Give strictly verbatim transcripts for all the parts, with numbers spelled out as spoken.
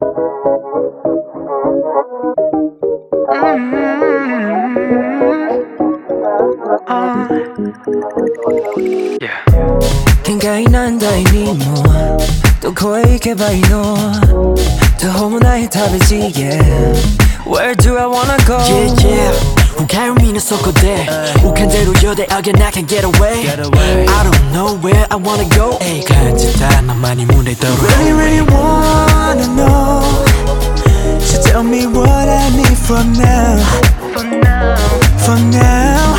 限界なんだいにもどこへ行けばいいの途方もない旅路 Yeah Where do I wanna go Yeah yeah 우가요 미는 속고대 우칸대로 여대 again I can get away I don't know where I wanna go 에이 간지다 너만이 문에 떠오르 Really really wanna know So tell me what I need from now From now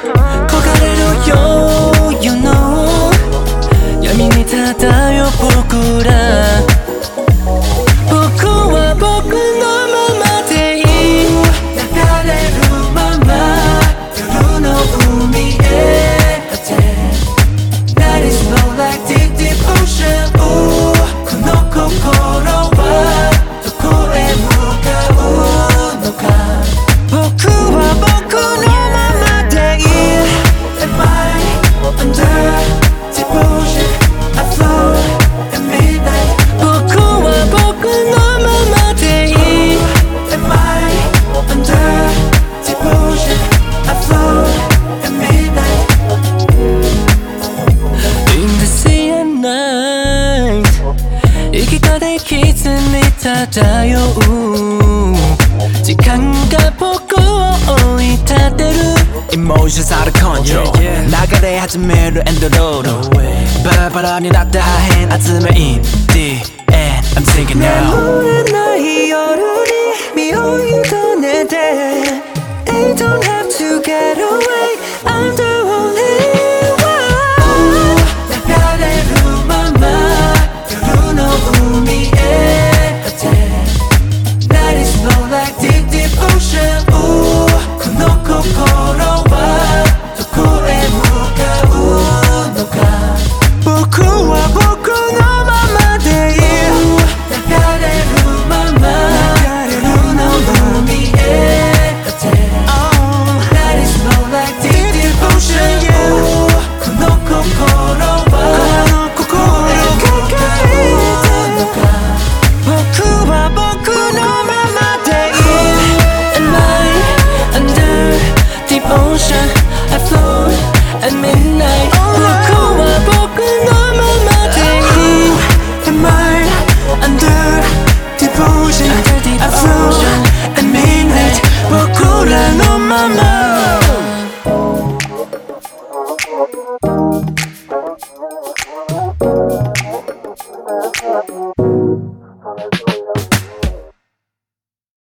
고가래로 you know 야민이 닫아요 보구라 보구와 보구 너무 마대이 나가래로 마마 요루 너 우미에 That is flow like deep deep ocean 우 코노코 걸어와 도코에 무가 우노가 보구와 보구 너무 마대이 Am I under deep ocean I float at midnight 보구와 보구 너무 마대이 Am I under deep ocean I float at midnight In the sea at night生き方でキツに漂う時間が僕を追い立てる Emotions out of control流れ始めるエンドロールバラバラになった破片集め In the end I'm singing now